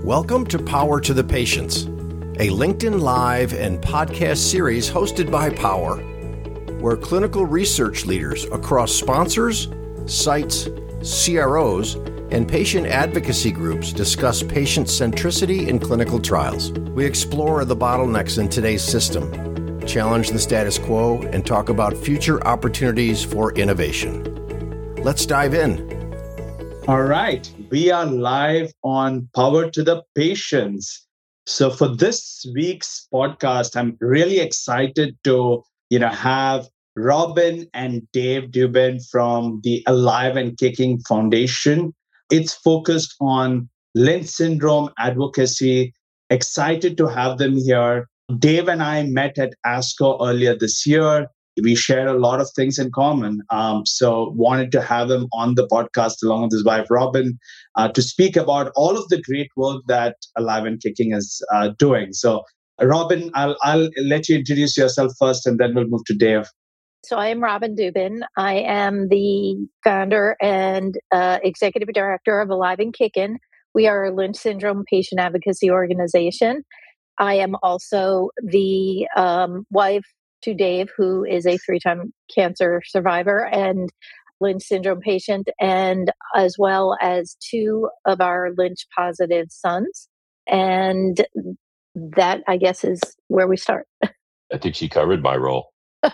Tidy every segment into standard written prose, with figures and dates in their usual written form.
Welcome to Power to the Patients, a LinkedIn Live and podcast series hosted by Power, where clinical research leaders across sponsors, sites, CROs, and patient advocacy groups discuss patient centricity in clinical trials. We explore the bottlenecks in today's system, challenge the status quo, and talk about future opportunities for innovation. Let's dive in. All right, we are live on Power to the Patients. So for this week's podcast, I'm really excited to have Robin and Dave Dubin from the Alive and Kicking Foundation. It's focused on Lynch syndrome advocacy. Excited to have them here. Dave and I met at ASCO earlier this year. We share a lot of things in common. So wanted to have him on the podcast along with his wife, Robin, to speak about all of the great work that Alive and Kicking is doing. So Robin, I'll let you introduce yourself first, and then we'll move to Dave. So I am Robin Dubin. I am the founder and executive director of Alive and Kicking. We are a Lynch syndrome patient advocacy organization. I am also the wife to Dave, who is a 3-time cancer survivor and Lynch syndrome patient, and as well as 2 of our Lynch positive sons. And that, I guess, is where we start. I think she covered my role.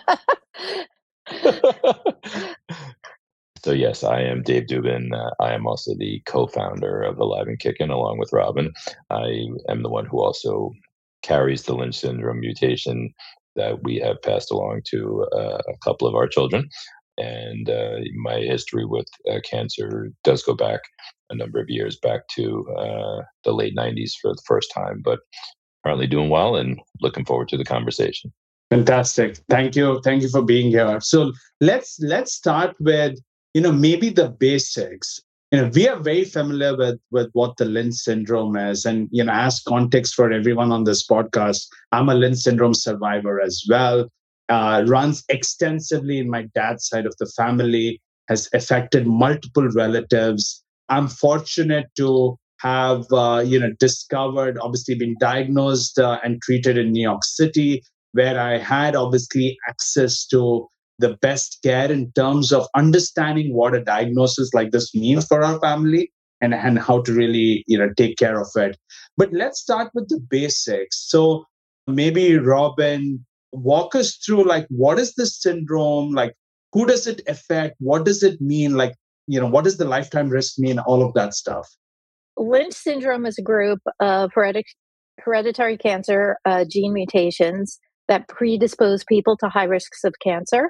So yes, I am Dave Dubin. I am also the co-founder of Alive and Kicking along with Robin. I am the one who also carries the Lynch syndrome mutation that we have passed along to a couple of our children. And my history with cancer does go back a number of years, back to the late 90s for the first time, but currently doing well and looking forward to the conversation. Fantastic. Thank you. Thank you for being here. So let's start with, maybe the basics. We are very familiar with what the Lynch syndrome is. And, as context for everyone on this podcast, I'm a Lynch syndrome survivor as well. Runs extensively in my dad's side of the family, has affected multiple relatives. I'm fortunate to have, discovered, obviously been diagnosed and treated in New York City, where I had obviously access to the best care in terms of understanding what a diagnosis like this means for our family and how to really, take care of it. But let's start with the basics. So maybe Robin, walk us through, what is this syndrome? Who does it affect? What does it mean? What does the lifetime risk mean? All of that stuff. Lynch syndrome is a group of hereditary cancer gene mutations that predispose people to high risks of cancer,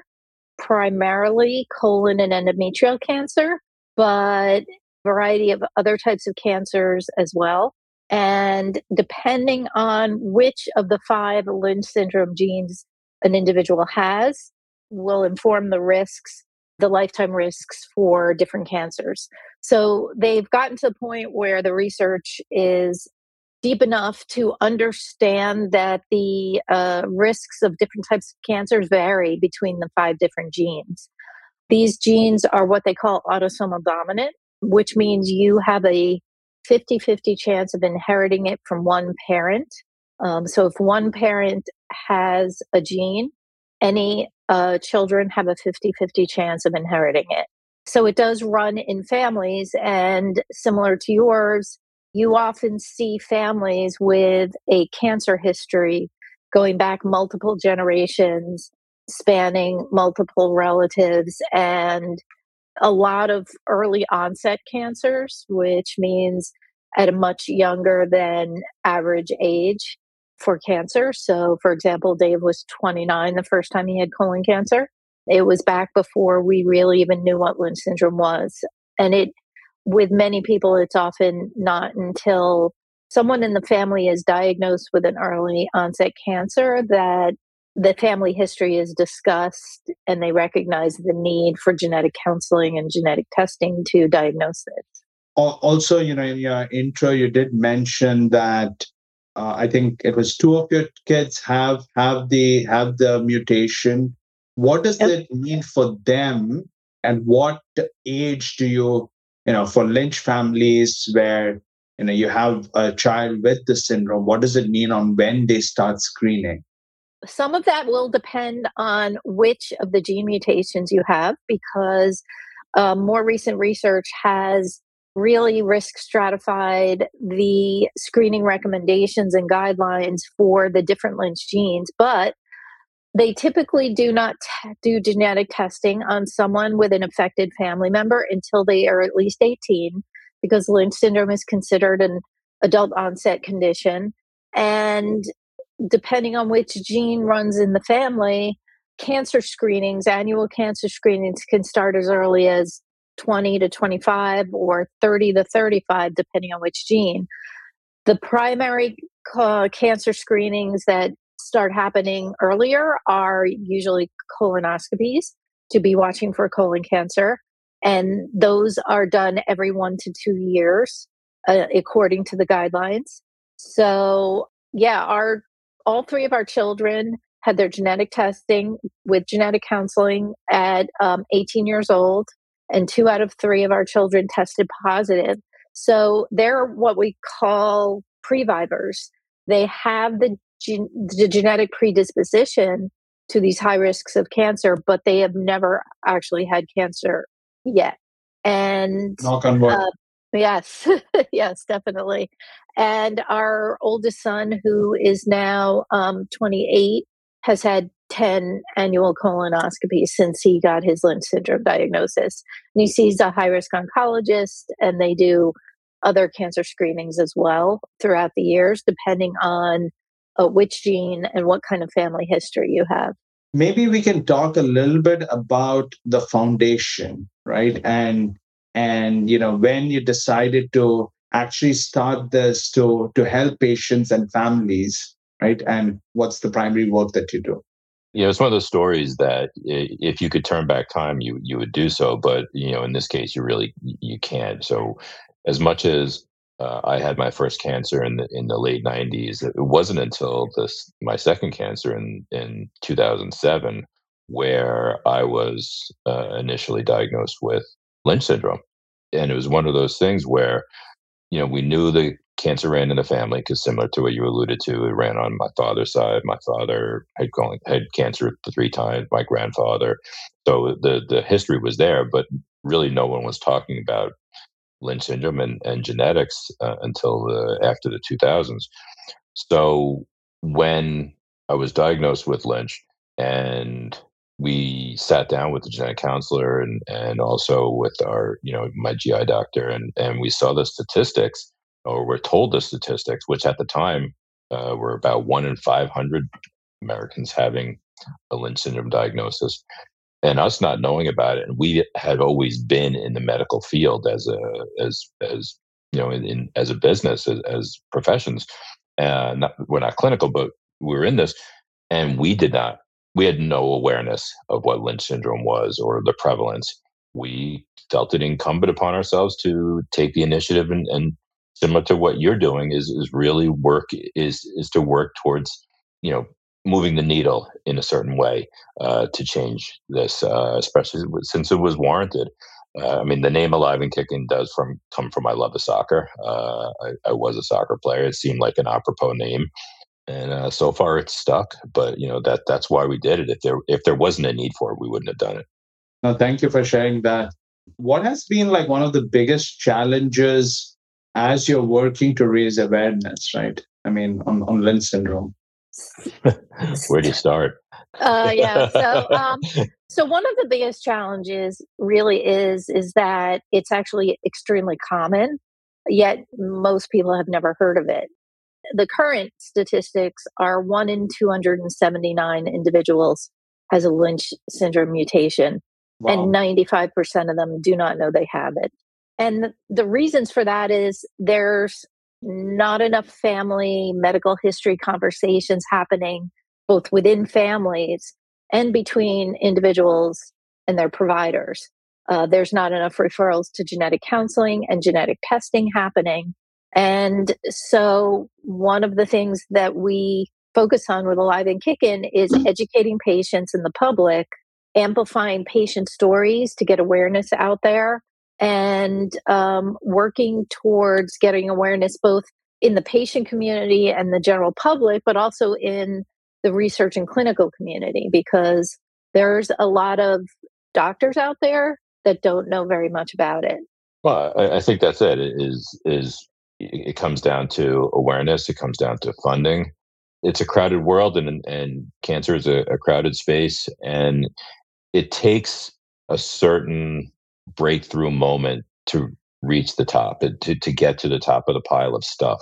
primarily colon and endometrial cancer, but a variety of other types of cancers as well. And depending on which of the 5 Lynch syndrome genes an individual has, will inform the risks, the lifetime risks for different cancers. So they've gotten to the point where the research is deep enough to understand that the risks of different types of cancers vary between the 5 different genes. These genes are what they call autosomal dominant, which means you have a 50-50 chance of inheriting it from one parent. So if one parent has a gene, any children have a 50-50 chance of inheriting it. So it does run in families, and similar to yours, you often see families with a cancer history going back multiple generations, spanning multiple relatives, and a lot of early onset cancers, which means at a much younger than average age for cancer. So, for example, Dave was 29 the first time he had colon cancer. It was back before we really even knew what Lynch syndrome was. And with many people, it's often not until someone in the family is diagnosed with an early onset cancer that the family history is discussed and they recognize the need for genetic counseling and genetic testing to diagnose it. Also, in your intro, you did mention that I think it was 2 of your kids have the mutation. What does it mean for them, and what age do you for Lynch families where you have a child with the syndrome, what does it mean on when they start screening? Some of that will depend on which of the gene mutations you have, because more recent research has really risk stratified the screening recommendations and guidelines for the different Lynch genes. But they typically do not do genetic testing on someone with an affected family member until they are at least 18, because Lynch syndrome is considered an adult onset condition. And depending on which gene runs in the family, cancer screenings, annual cancer screenings can start as early as 20 to 25 or 30 to 35, depending on which gene. The primary cancer screenings that start happening earlier are usually colonoscopies to be watching for colon cancer. And those are done every 1 to 2 years, according to the guidelines. So, yeah, all three of our children had their genetic testing with genetic counseling at 18 years old, and 2 out of 3 of our children tested positive. So they're what we call previvors. They have the genetic predisposition to these high risks of cancer, but they have never actually had cancer yet. And Knock on wood. yes, yes, definitely. And our oldest son, who is now 28, has had 10 annual colonoscopies since he got his Lynch syndrome diagnosis. And he sees a high risk oncologist, and they do other cancer screenings as well throughout the years, depending on which gene and what kind of family history you have. Maybe we can talk a little bit about the foundation, right? And when you decided to actually start this to help patients and families, right? And what's the primary work that you do? It's one of those stories that if you could turn back time, you would do so. But in this case, you can't. So, as much as I had my first cancer in the late '90s, it wasn't until my second cancer in 2007 where I was initially diagnosed with Lynch syndrome, and it was one of those things where we knew the cancer ran in the family because, similar to what you alluded to, it ran on my father's side. My father had cancer 3 times. My grandfather, so the history was there, but really no one was talking about Lynch syndrome and genetics until after the 2000s. So when I was diagnosed with Lynch, and we sat down with the genetic counselor and also with our my GI doctor, and we saw the statistics, or were told the statistics, which at the time were about 1 in 500 Americans having a Lynch syndrome diagnosis, and us not knowing about it. And we had always been in the medical field as a business, as professions. We're not clinical, but we were in this, and we had no awareness of what Lynch syndrome was or the prevalence. We felt it incumbent upon ourselves to take the initiative, and similar to what you're doing is really to work towards moving the needle in a certain way to change this, especially since it was warranted. I mean, the name Alive and Kicking does come from my love of soccer. I was a soccer player. It seemed like an apropos name, and so far it's stuck. But that's why we did it. If there wasn't a need for it, we wouldn't have done it. No, thank you for sharing that. What has been like one of the biggest challenges as you're working to raise awareness, right? I mean, on Lynch syndrome. Where do you start? Yeah. So one of the biggest challenges really is that it's actually extremely common, yet most people have never heard of it. The current statistics are 1 in 279 individuals has a Lynch syndrome mutation, Wow. and 95% of them do not know they have it. And the reasons for that is there's not enough family medical history conversations happening, both within families and between individuals and their providers. There's not enough referrals to genetic counseling and genetic testing happening. And so one of the things that we focus on with Alive and Kickin' is educating patients and the public, amplifying patient stories to get awareness out there, and working towards getting awareness both in the patient community and the general public, but also in the research and clinical community, because there's a lot of doctors out there that don't know very much about it. Well, I think that's it. It comes down to awareness. It comes down to funding. It's a crowded world, and cancer is a crowded space, and it takes a certain breakthrough moment to reach the top, to get to the top of the pile of stuff.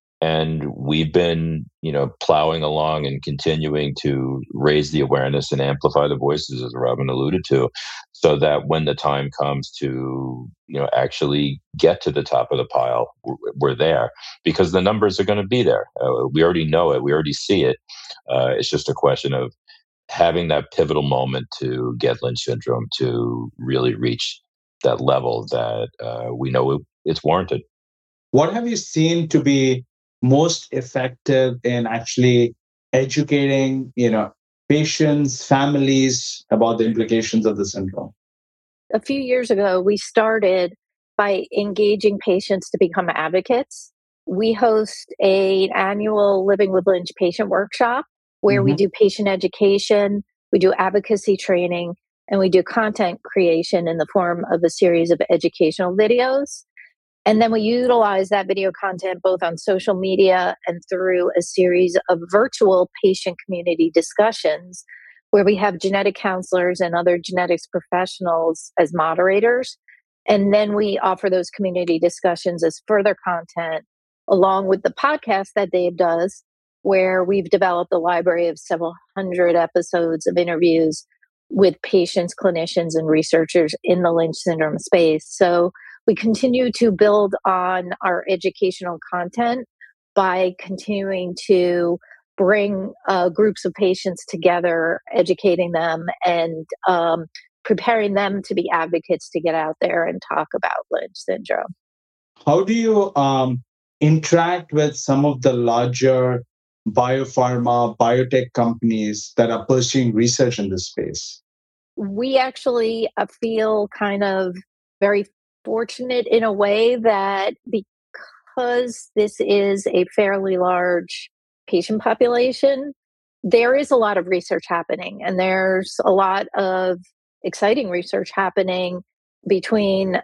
And we've been, plowing along and continuing to raise the awareness and amplify the voices, as Robin alluded to, so that when the time comes to, actually get to the top of the pile, we're there, because the numbers are going to be there. We already know it. We already see it. It's just a question of having that pivotal moment to get Lynch syndrome to really reach that level that we know it's warranted. What have you seen to be most effective in actually educating, patients, families about the implications of the syndrome? A few years ago, we started by engaging patients to become advocates. We host an annual Living with Lynch patient workshop where we do patient education, we do advocacy training, and we do content creation in the form of a series of educational videos. And then we utilize that video content both on social media and through a series of virtual patient community discussions where we have genetic counselors and other genetics professionals as moderators. And then we offer those community discussions as further content along with the podcast that Dave does, where we've developed a library of several hundred episodes of interviews with patients, clinicians, and researchers in the Lynch syndrome space. So we continue to build on our educational content by continuing to bring groups of patients together, educating them, and preparing them to be advocates to get out there and talk about Lynch syndrome. How do you interact with some of the larger biopharma, biotech companies that are pursuing research in this space? We actually feel kind of very fortunate in a way that because this is a fairly large patient population, there is a lot of research happening, and there's a lot of exciting research happening between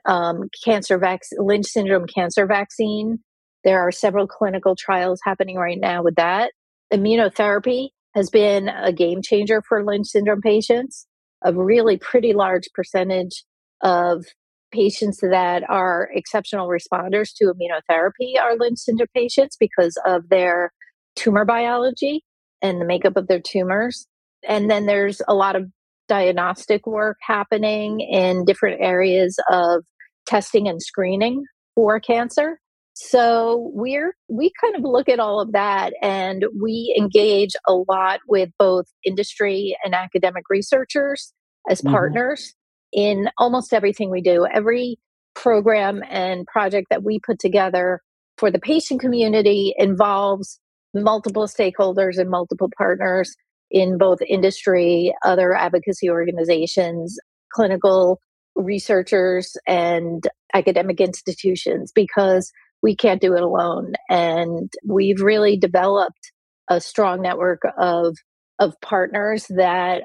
Lynch syndrome cancer vaccine. There are several clinical trials happening right now with that. Immunotherapy has been a game changer for Lynch syndrome patients. A really pretty large percentage of patients that are exceptional responders to immunotherapy are Lynch syndrome patients because of their tumor biology and the makeup of their tumors. And then there's a lot of diagnostic work happening in different areas of testing and screening for cancer. So we kind of look at all of that, and we engage a lot with both industry and academic researchers as partners in almost everything we do. Every program and project that we put together for the patient community involves multiple stakeholders and multiple partners in both industry, other advocacy organizations, clinical researchers, and academic institutions, because we can't do it alone. And we've really developed a strong network of partners that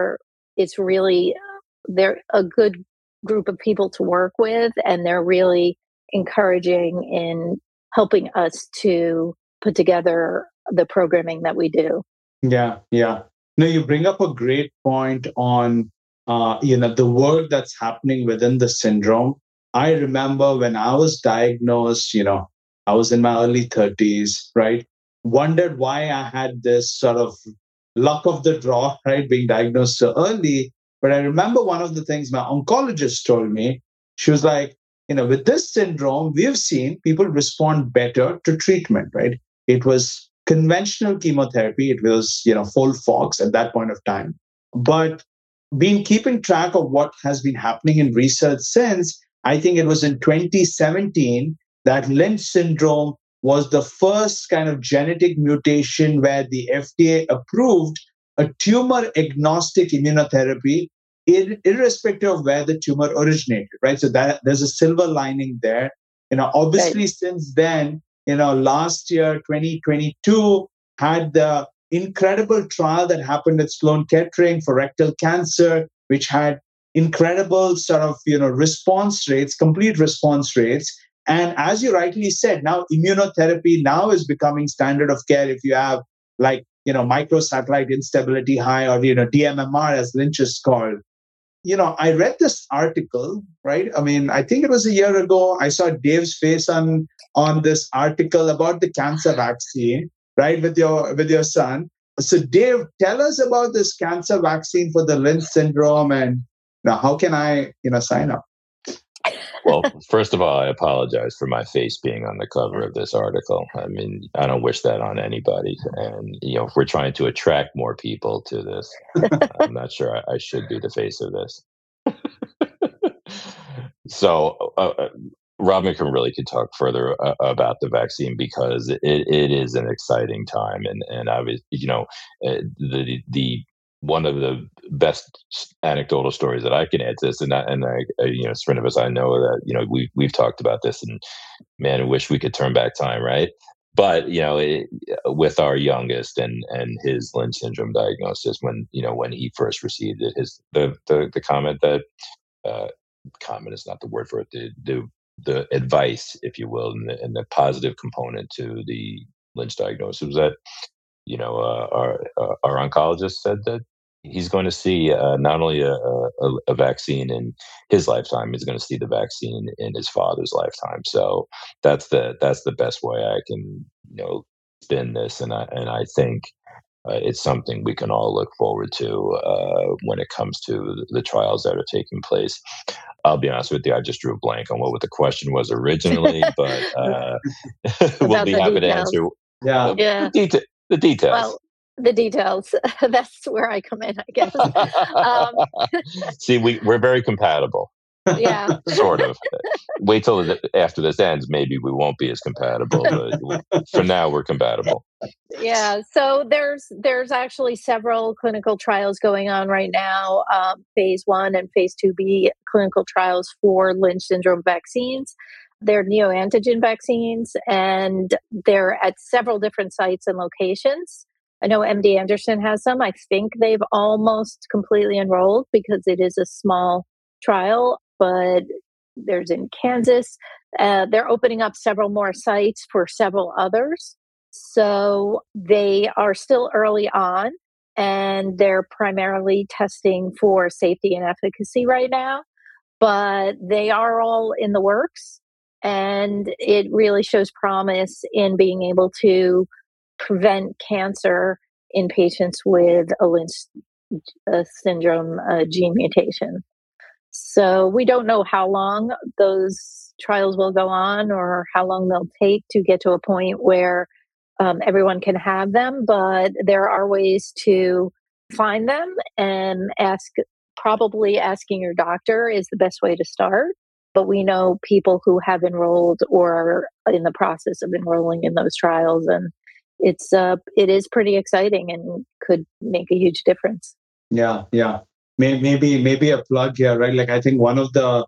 they're a good group of people to work with, and they're really encouraging in helping us to put together the programming that we do. Yeah. No, you bring up a great point on, the work that's happening within the syndrome. I remember when I was diagnosed, I was in my early 30s, right? Wondered why I had this sort of luck of the draw, right? Being diagnosed so early. But I remember one of the things my oncologist told me. She was like, with this syndrome, we have seen people respond better to treatment, right? It was conventional chemotherapy. It was, FOLFOX at that point of time. But been keeping track of what has been happening in research since, I think it was in 2017 that Lynch syndrome was the first kind of genetic mutation where the FDA approved a tumor agnostic immunotherapy irrespective of where the tumor originated, right? So that there's a silver lining there. Obviously, right. Since then, last year, 2022, had the incredible trial that happened at Sloan Kettering for rectal cancer, which had incredible sort of, response rates, complete response rates. And as you rightly said, now immunotherapy now is becoming standard of care if you have like, microsatellite instability high or, DMMR as Lynch is called. I read this article, right? I mean, I think it was a year ago. I saw Dave's face on this article about the cancer vaccine, right? With your son. So Dave, tell us about this cancer vaccine for the Lynch syndrome and now how can I, sign up? Well, first of all, I apologize for my face being on the cover of this article. I mean, I don't wish that on anybody. And, if we're trying to attract more people to this, I'm not sure I should be the face of this. So, Robin could talk further about the vaccine because it is an exciting time. And obviously, the one of the best anecdotal stories that I can add to this, and I Srinivas, I know that we've talked about this, and man, I wish we could turn back time, right? But with our youngest and his Lynch syndrome diagnosis, when he first received it, the comment that comment is not the word for it, the advice, if you will, and the positive component to the Lynch diagnosis was that our oncologist said that he's going to see not only a vaccine in his lifetime, he's going to see the vaccine in his father's lifetime. So that's the best way I can spin this, and I think it's something we can all look forward to when it comes to the trials that are taking place. I'll be honest with you, I just drew a blank on what the question was originally, but we'll be happy to answer. Yeah. The details. Well, the details. That's where I come in, I guess. See, we're very compatible. Yeah. Sort of. Wait till after this ends. Maybe we won't be as compatible, but for now, we're compatible. Yeah. So there's actually several clinical trials going on right now, phase 1 and phase 2B clinical trials for Lynch syndrome vaccines. They're neoantigen vaccines, and they're at several different sites and locations. I know MD Anderson has some. I think they've almost completely enrolled because it is a small trial, but there's in Kansas. They're opening up several more sites for several others. So they are still early on, and they're primarily testing for safety and efficacy right now, but they are all in the works. And it really shows promise in being able to prevent cancer in patients with a Lynch syndrome gene mutation. So we don't know how long those trials will go on or how long they'll take to get to a point where everyone can have them, but there are ways to find them, and probably asking your doctor is the best way to start. But we know people who have enrolled or are in the process of enrolling in those trials, and it is pretty exciting and could make a huge difference. Yeah. Maybe a plug here, right? Like I think one of the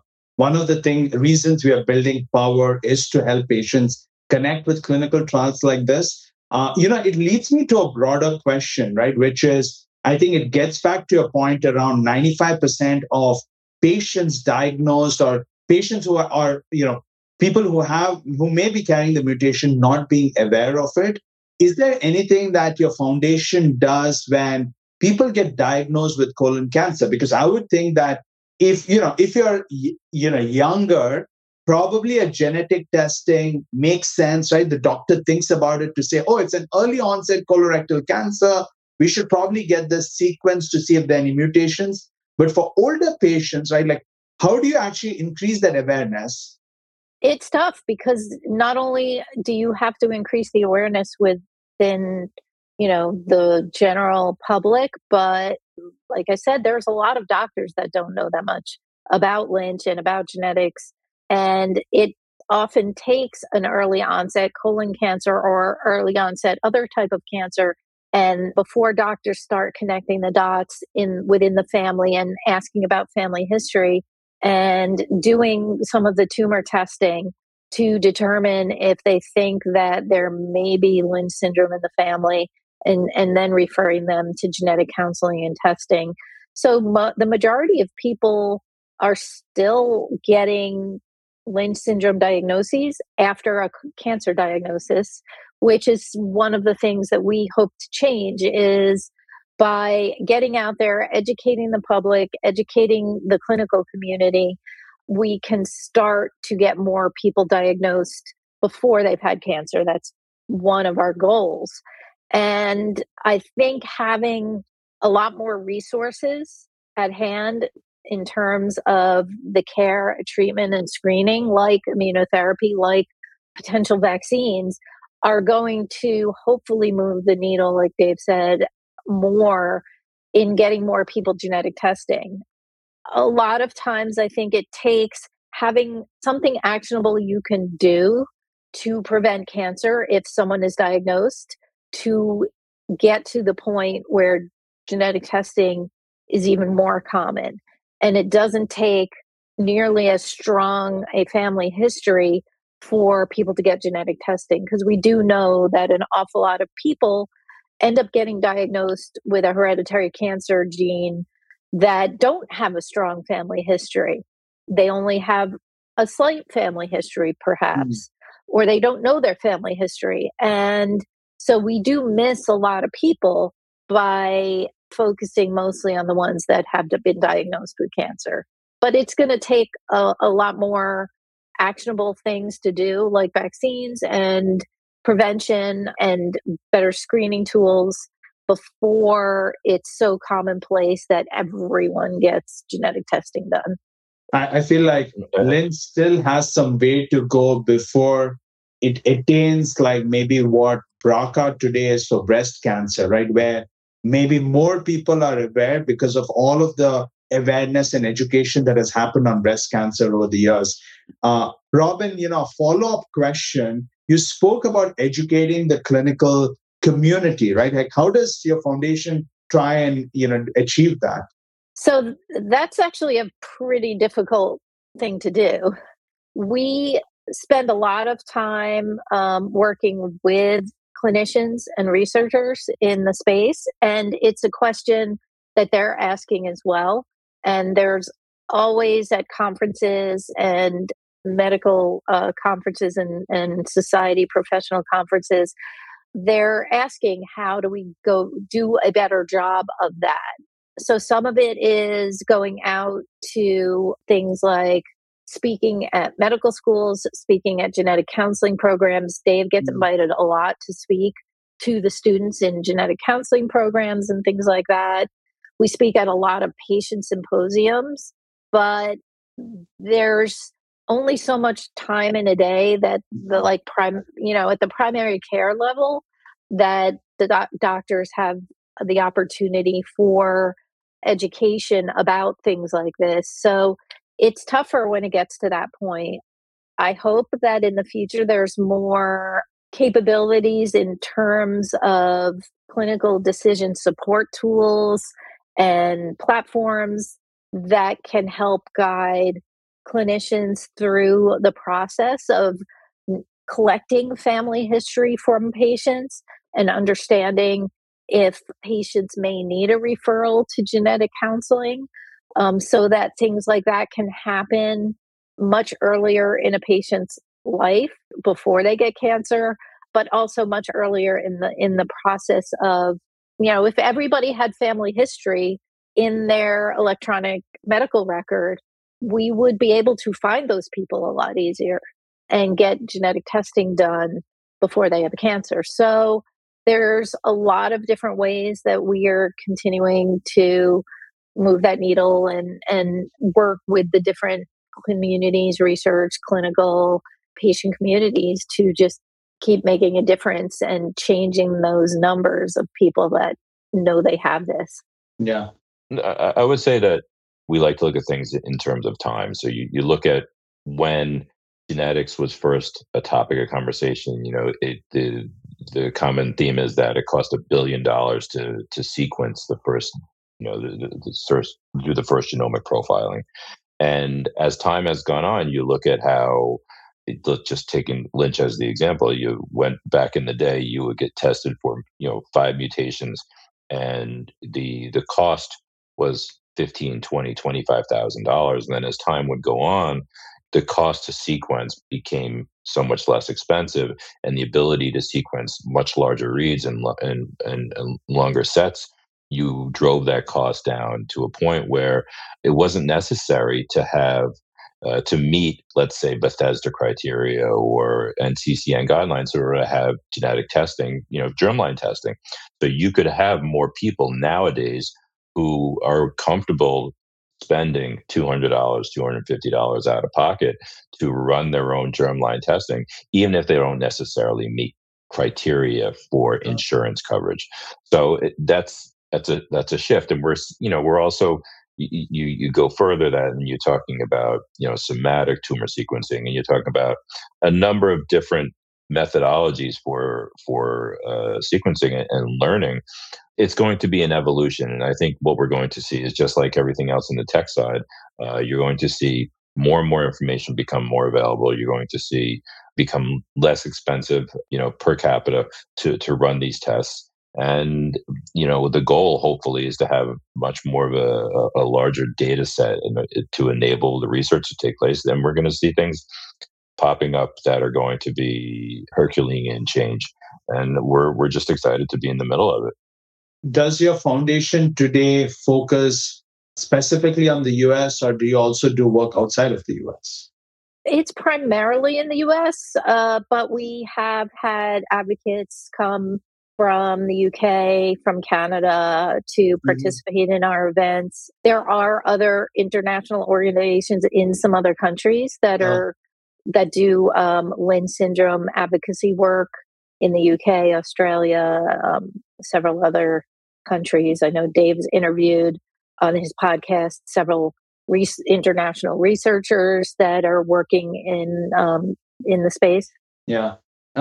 reasons we are building Power is to help patients connect with clinical trials like this. It leads me to a broader question, right? Which is, I think it gets back to a point around 95% of patients diagnosed or patients who are people who may be carrying the mutation not being aware of it. Is there anything that your foundation does when people get diagnosed with colon cancer? Because I would think that if you're younger, probably a genetic testing makes sense, right? The doctor thinks about it to say, oh, it's an early onset colorectal cancer. We should probably get this sequence to see if there are any mutations. But for older patients, right, like how do you actually increase that awareness? It's tough because not only do you have to increase the awareness within, the general public, but like I said, there's a lot of doctors that don't know that much about Lynch and about genetics. And it often takes an early onset colon cancer or early onset other type of cancer And before doctors start connecting the dots within the family and asking about family history and doing some of the tumor testing to determine if they think that there may be Lynch syndrome in the family, and then referring them to genetic counseling and testing. So the majority of people are still getting Lynch syndrome diagnoses after a cancer diagnosis, which is one of the things that we hope to change, is by getting out there, educating the public, educating the clinical community, we can start to get more people diagnosed before they've had cancer. That's one of our goals. And I think having a lot more resources at hand in terms of the care, treatment, and screening, like immunotherapy, like potential vaccines, are going to hopefully move the needle, like Dave said, more in getting more people genetic testing. A lot of times, I think it takes having something actionable you can do to prevent cancer if someone is diagnosed, to get to the point where genetic testing is even more common. And it doesn't take nearly as strong a family history for people to get genetic testing, because we do know that an awful lot of people end up getting diagnosed with a hereditary cancer gene that don't have a strong family history. They only have a slight family history, perhaps, or they don't know their family history. And so we do miss a lot of people by focusing mostly on the ones that have been diagnosed with cancer. But it's going to take a lot more actionable things to do, like vaccines and prevention and better screening tools, before it's so commonplace that everyone gets genetic testing done. I feel like Lynch still has some way to go before it attains like maybe what BRCA today is for breast cancer, right? Where maybe more people are aware because of all of the awareness and education that has happened on breast cancer over the years. Robin, a follow-up question. You spoke about educating the clinical community, right? Like, how does your foundation try and achieve that? So that's actually a pretty difficult thing to do. We spend a lot of time working with clinicians and researchers in the space, and it's a question that they're asking as well. And there's always at conferences and medical conferences and society professional conferences, they're asking, how do we go do a better job of that? So some of it is going out to things like speaking at medical schools, speaking at genetic counseling programs. Dave gets invited a lot to speak to the students in genetic counseling programs and things like that. We speak at a lot of patient symposiums, but there's only so much time in a day that at the primary care level, that the doctors have the opportunity for education about things like this. So it's tougher when it gets to that point. I hope that in the future there's more capabilities in terms of clinical decision support tools and platforms that can help guide clinicians through the process of collecting family history from patients and understanding if patients may need a referral to genetic counseling, so that things like that can happen much earlier in a patient's life before they get cancer, but also much earlier in the process of, if everybody had family history in their electronic medical record, we would be able to find those people a lot easier and get genetic testing done before they have cancer. So there's a lot of different ways that we are continuing to move that needle and work with the different communities, research, clinical, patient communities, to just keep making a difference and changing those numbers of people that know they have this. Yeah. I would say that we like to look at things in terms of time. So you look at when genetics was first a topic of conversation. The the common theme is that it cost $1 billion to sequence the first, do the first genomic profiling. And as time has gone on, you look at how, just taking Lynch as the example, you went back in the day, you would get tested for 5 mutations, and the cost was $15,000, $20,000, $25,000. And then as time would go on, the cost to sequence became so much less expensive, and the ability to sequence much larger reads and longer sets, you drove that cost down to a point where it wasn't necessary to have to meet, let's say, Bethesda criteria or NCCN guidelines, or to have genetic testing, germline testing. So you could have more people nowadays who are comfortable spending $200, $250 out of pocket to run their own germline testing, even if they don't necessarily meet criteria for insurance coverage. So that's a shift, and we're also, you go further that, and you're talking about somatic tumor sequencing, and you're talking about a number of different methodologies for sequencing and learning. It's going to be an evolution, and I think what we're going to see is just like everything else in the tech side. You're going to see more and more information become more available. You're going to see become less expensive, per capita to run these tests. And the goal hopefully is to have much more of a larger data set to enable the research to take place. Then we're going to see things popping up that are going to be Herculean change, and we're just excited to be in the middle of it. Does your foundation today focus specifically on the US, or do you also do work outside of the US? It's primarily in the US, but we have had advocates come from the UK, from Canada to participate in our events. There are other international organizations in some other countries that do Lynch syndrome advocacy work in the UK, Australia, several other countries. I know Dave's interviewed on his podcast several international researchers that are working in the space. Yeah.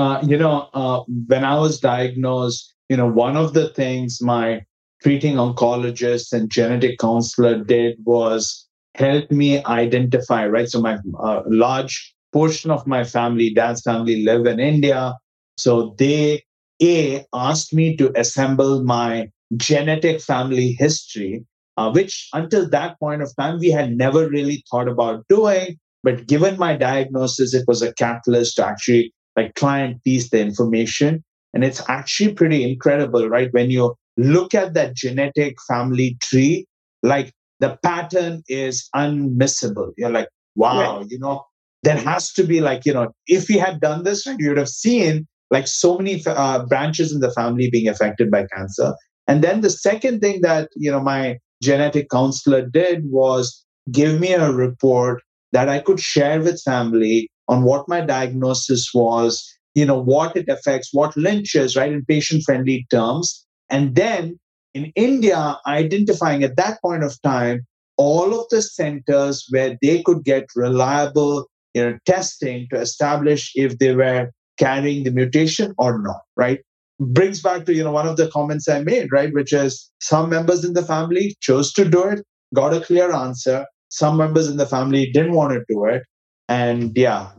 When I was diagnosed, one of the things my treating oncologist and genetic counselor did was help me identify, right? So my large portion of my family, dad's family, live in India. So they asked me to assemble my genetic family history, which until that point of time, we had never really thought about doing. But given my diagnosis, it was a catalyst to actually try and piece the information. And it's actually pretty incredible, right? When you look at that genetic family tree, the pattern is unmissable. You're like, wow, right. There has to be if we had done this, right, you would have seen so many branches in the family being affected by cancer. And then the second thing that, my genetic counselor did was give me a report that I could share with family on what my diagnosis was, what it affects, what Lynch is, right, in patient-friendly terms. And then in India, identifying at that point of time, all of the centers where they could get reliable, testing to establish if they were carrying the mutation or not, right? Brings back to, one of the comments I made, right, which is some members in the family chose to do it, got a clear answer. Some members in the family didn't want to do it. And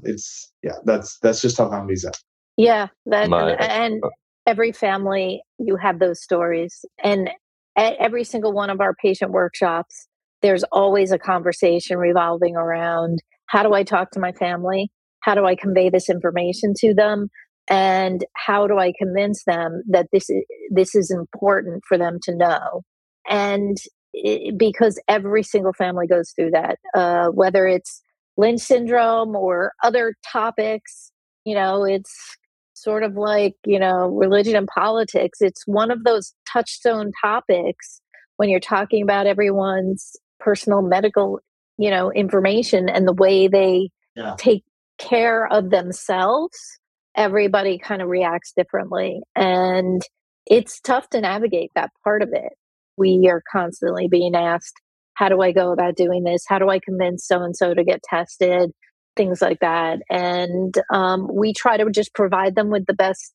that's just how families are. Yeah. And every family, you have those stories. And at every single one of our patient workshops, there's always a conversation revolving around, how do I talk to my family? How do I convey this information to them? And how do I convince them that this is important for them to know? And because every single family goes through that, whether it's Lynch syndrome or other topics, it's sort of like, religion and politics. It's one of those touchstone topics when you're talking about everyone's personal medical, information and the way they take care of themselves. Everybody kind of reacts differently. And it's tough to navigate that part of it. We are constantly being asked, how do I go about doing this? How do I convince so-and-so to get tested? Things like that. And we try to just provide them with the best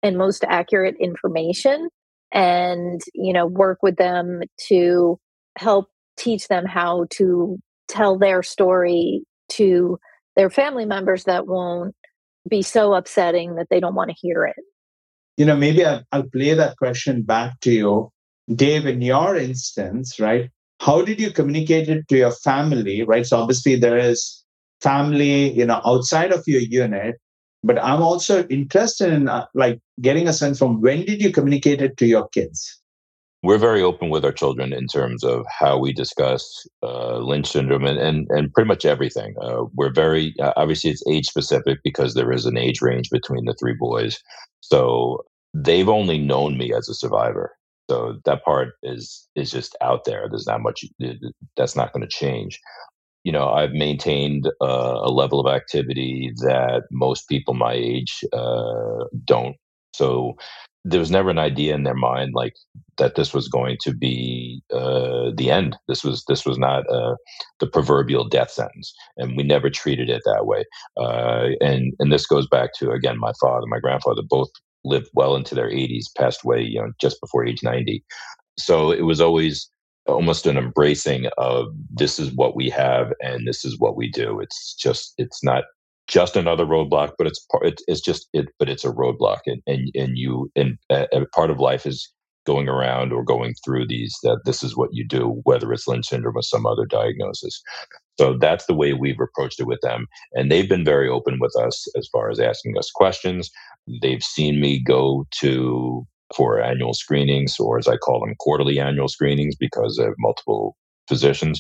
and most accurate information, and work with them to help teach them how to tell their story to their family members that won't be so upsetting that they don't want to hear it. Maybe I'll play that question back to you, Dave. In your instance, right, how did you communicate it to your family, right? So obviously there is family, outside of your unit, but I'm also interested in getting a sense from when did you communicate it to your kids? We're very open with our children in terms of how we discuss Lynch syndrome and pretty much everything. We're very, obviously it's age specific because there is an age range between the three boys. So they've only known me as a survivor. So that part is just out there. There's not much, that's not going to change. I've maintained a level of activity that most people my age don't. So there was never an idea in their mind like that this was going to be the end. This was not the proverbial death sentence, and we never treated it that way. And this goes back to, again, my father, my grandfather, both lived well into their 80s, passed away just before age 90. So it was always almost an embracing of this is what we have and this is what we do. It's not just another roadblock, but it's a roadblock, and part of life is going around or going through these, that this is what you do, whether it's Lynch syndrome or some other diagnosis. So that's the way we've approached it with them. And they've been very open with us as far as asking us questions. They've seen me go for annual screenings, or as I call them, quarterly annual screenings, because I have multiple physicians.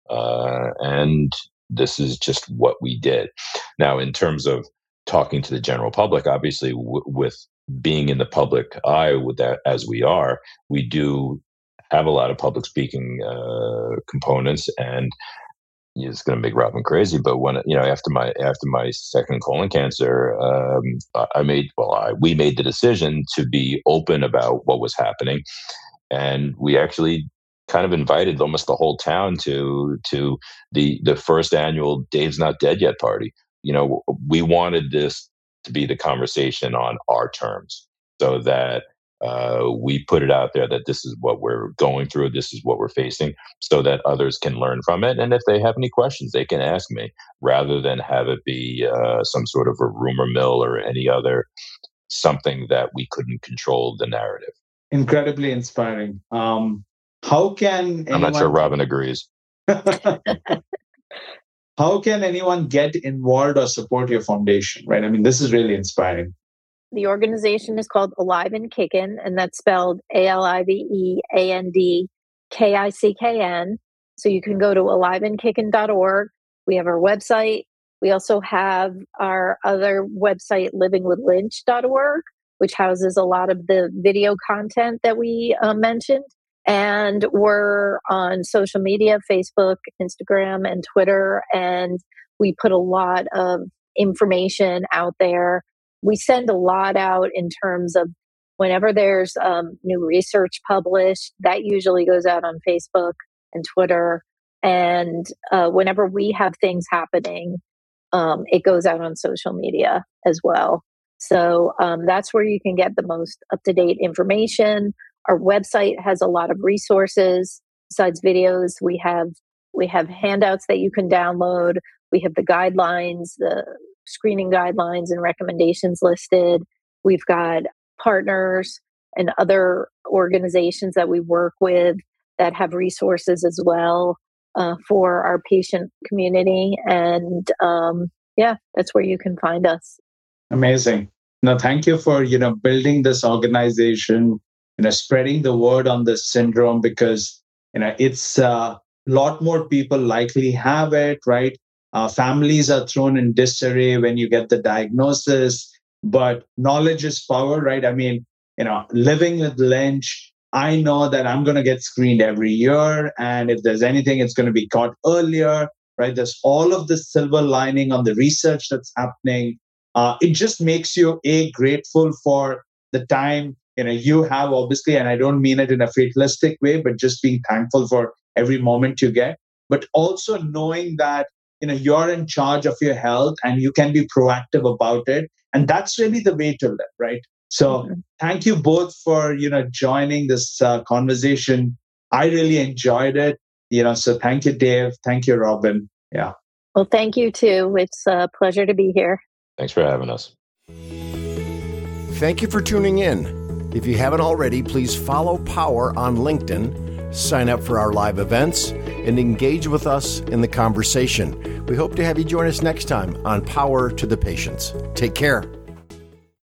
And this is just what we did. Now, in terms of talking to the general public, obviously with being in the public eye with that as we are, we do have a lot of public speaking components, and it's going to make Robin crazy, but when after my second colon cancer, we made the decision to be open about what was happening, and we actually kind of invited almost the whole town to the first annual Dave's Not Dead Yet party. We wanted this to be the conversation on our terms, so that we put it out there that this is what we're going through, this is what we're facing, so that others can learn from it. And if they have any questions, they can ask me, rather than have it be some sort of a rumor mill or any other something that we couldn't control the narrative. Incredibly inspiring. How can I'm not sure Robin agrees. How can anyone get involved or support your foundation, right? I mean, this is really inspiring. The organization is called Alive and Kickin', and that's spelled ALIVEANDKICKN. So you can go to aliveandkickin.org. We have our website. We also have our other website, livingwithlynch.org, which houses a lot of the video content that we mentioned. And we're on social media, Facebook, Instagram, and Twitter. And we put a lot of information out there. We send a lot out in terms of whenever there's new research published, that usually goes out on Facebook and Twitter. And whenever we have things happening, it goes out on social media as well. So that's where you can get the most up-to-date information. Our website has a lot of resources. Besides videos, we have handouts that you can download. We have the guidelines, the screening guidelines and recommendations listed. We've got partners and other organizations that we work with that have resources as well for our patient community. And that's where you can find us. Amazing. No, thank you for building this organization, spreading the word on this syndrome, because it's a lot more people likely have it, right? Families are thrown in disarray when you get the diagnosis, but knowledge is power, right? I mean, living with Lynch, I know that I'm going to get screened every year, and if there's anything, it's going to be caught earlier, right? There's all of this silver lining on the research that's happening. It just makes you grateful for the time you have, obviously, and I don't mean it in a fatalistic way, but just being thankful for every moment you get, but also knowing that you're in charge of your health and you can be proactive about it. And that's really the way to live, right? So thank you both for, joining this conversation. I really enjoyed it. So thank you, Dave. Thank you, Robin. Yeah. Well, thank you too. It's a pleasure to be here. Thanks for having us. Thank you for tuning in. If you haven't already, please follow Power on LinkedIn, sign up for our live events, and engage with us in the conversation. We hope to have you join us next time on Power to the Patients. Take care.